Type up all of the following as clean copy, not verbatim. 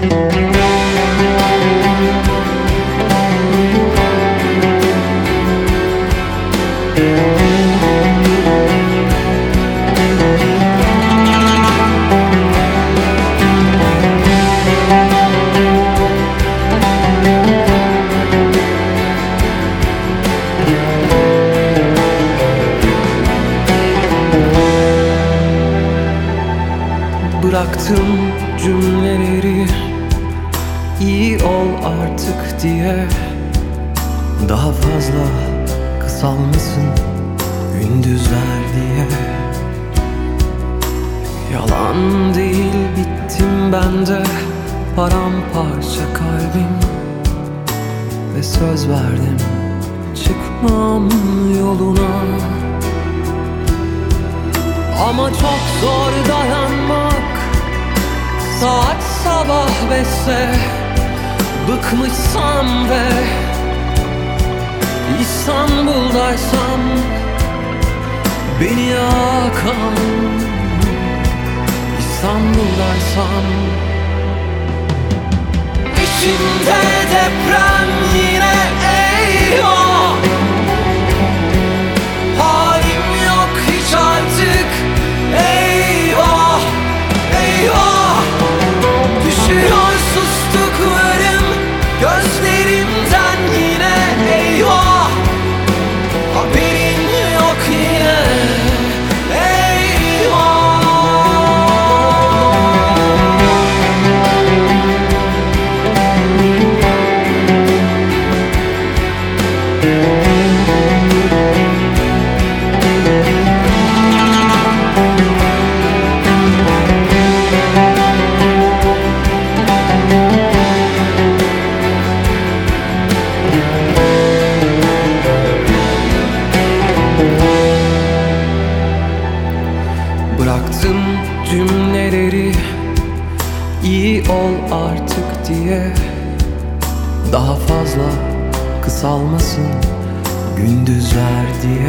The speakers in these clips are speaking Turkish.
Bıraktım cümleleri iyi ol artık diye. Daha fazla kısalmasın gündüzler diye. Yalan değil bittim ben de, paramparça kalbim. Ve söz verdim çıkmam yoluna. Ama çok zor dayanmak, saat sabah 5'se. Bıkmışsam ve İstanbul'daysam, beni yakan İstanbul'daysam. İçimde deprem yine, eyvah. Halim yok hiç artık, eyvah, eyvah. Düşüyor sustuklarım gözlerimden yine, eyvah. Haberin yok yine, eyvah. Bıraktım cümleleri iyi ol artık diye. Daha fazla kısalmasın gündüzler diye.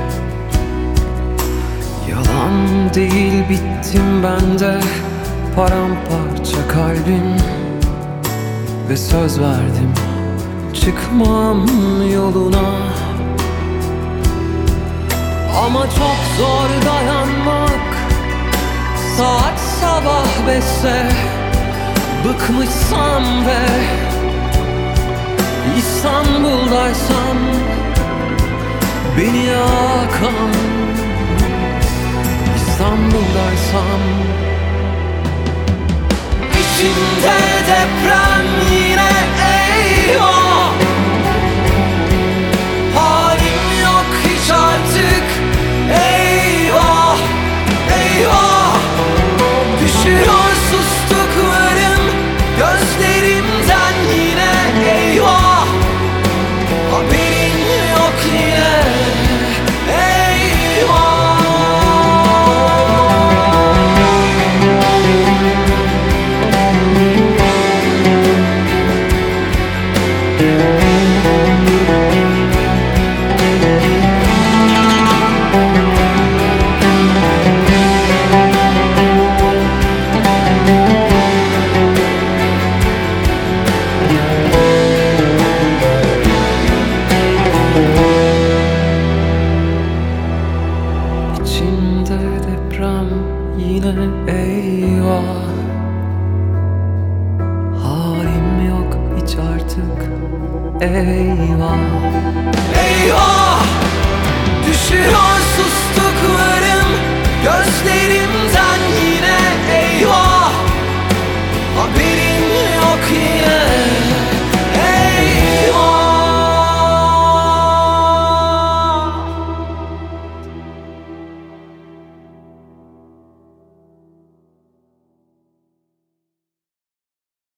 Yalan değil bittim ben de, paramparça kalbim. Ve söz verdim çıkmam yoluna. Ama çok zor dayanmak, saat sabah 5'se. Bıkmışsam ve İstanbul'daysam, beni yakan İstanbul'daysam. İçimde deprem yine, eyvah. Halim yok hiç artık, eyvah, eyvah. Düşüyor sustuklarım gözlerimden yine, eyvah. Haberin yok yine, eyvah. İçimde deprem yine, eyvah. Halim yok hiç artık, eyvah, eyvah. Düşüyor sustuklarım gözlerimden